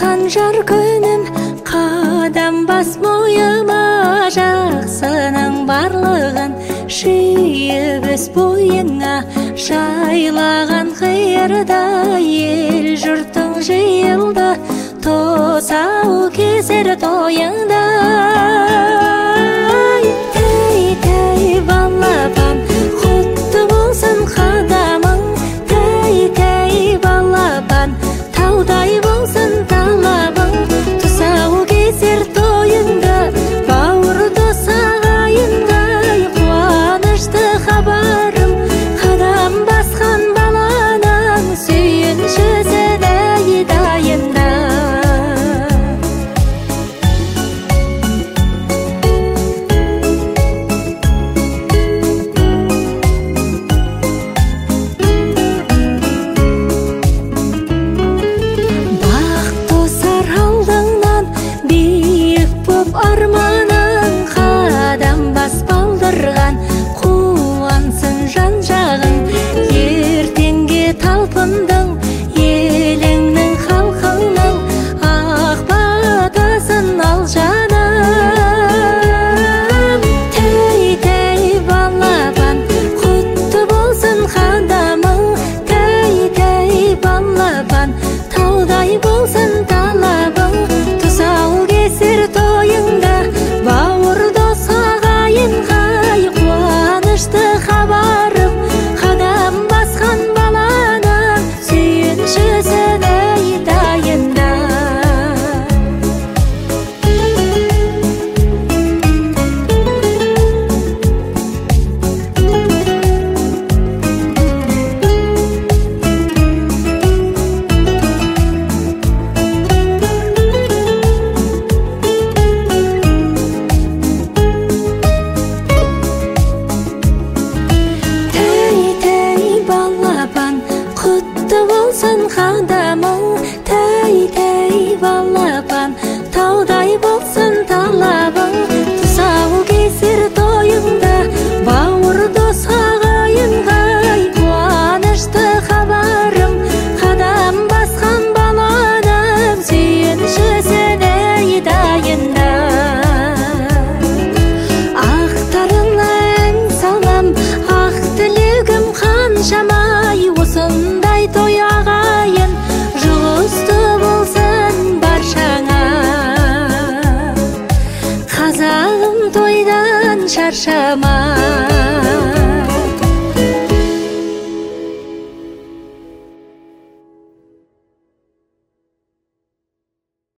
қанжар күнім қадам бас мойыма, жақсының барлығын жиып өз бойыңа, жайлаған қиырда ел жұртың жиылды, тосау кезер тойыңда. Тәй тәй балапан, құтты болсын қадамың, тәй тәй балапан, таудай болсын талабың, тұсау кезер тойыңда, бауырды сағайындай, қуанышты хабарым, қадам басқан баланың сүйінші сәдай дайында. Арманың қадам бас балдырған, қуансын жан жағың, ертеңге талпындың, еліңнің халқыңның ақ батасын ал жаным. Тәй тәй балапан, құтты болсын қадамың, тәй тәй балапан, таудай болсын талабың, тұсау кесер тойыңда, бауырды сағайынғай, қуанышты хабарым, қадам басқан баланың сүйінші сәдай дайында. Құтты болсын қадамың, тәй тәй балапан, таудай болсын талабың, тұсау кесер тойыңда, бауырды сағайынғай, қуанышты хабарым, қадам басқан баланың сүйінші сәдай дайында. Ақтарына ән салам, ақ тілегім қаншамай, осындай той ағайын жұғысты болсын баршаңа. Қазағым тойдан шаршамай.